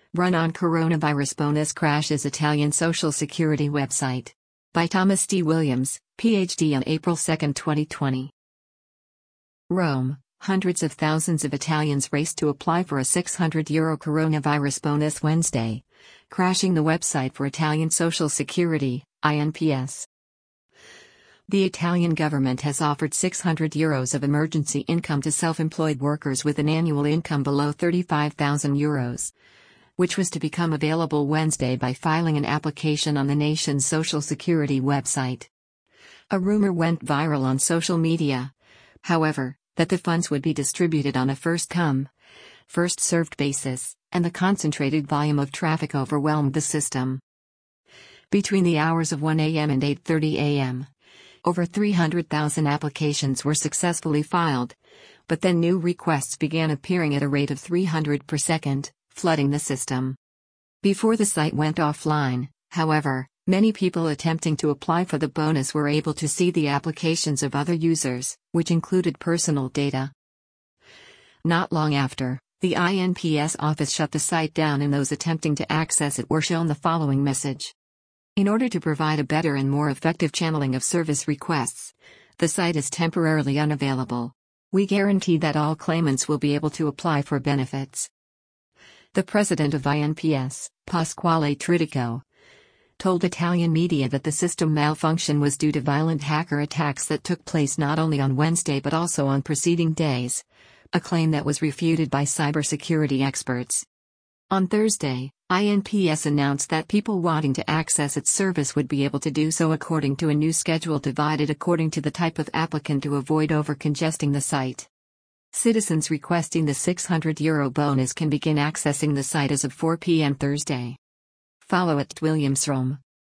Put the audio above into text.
Run on coronavirus bonus crashes Italian social security website. By Thomas D. Williams, Ph.D. on April 2, 2020. Rome, hundreds of thousands of Italians raced to apply for a €600 coronavirus bonus Wednesday, crashing the website for Italian Social Security, INPS. The Italian government has offered €600 of emergency income to self-employed workers with an annual income below €35,000, which was to become available Wednesday by filing an application on the nation's Social Security website. A rumor went viral on social media, however, that the funds would be distributed on a first-come, first-served basis, and the concentrated volume of traffic overwhelmed the system. Between the hours of 1 a.m. and 8:30 a.m., over 300,000 applications were successfully filed, but then new requests began appearing at a rate of 300 per second, flooding the system. Before the site went offline, however, many people attempting to apply for the bonus were able to see the applications of other users, which included personal data. Not long after, the INPS office shut the site down and those attempting to access it were shown the following message. In order to provide a better and more effective channeling of service requests, the site is temporarily unavailable. We guarantee that all claimants will be able to apply for benefits. The president of INPS, Pasquale Tridico, told Italian media that the system malfunction was due to violent hacker attacks that took place not only on Wednesday but also on preceding days, a claim that was refuted by cybersecurity experts. On Thursday, INPS announced that people wanting to access its service would be able to do so according to a new schedule divided according to the type of applicant to avoid over-congesting the site. Citizens requesting the €600 bonus can begin accessing the site as of 4 p.m. Thursday. Follow @WilliamsRome.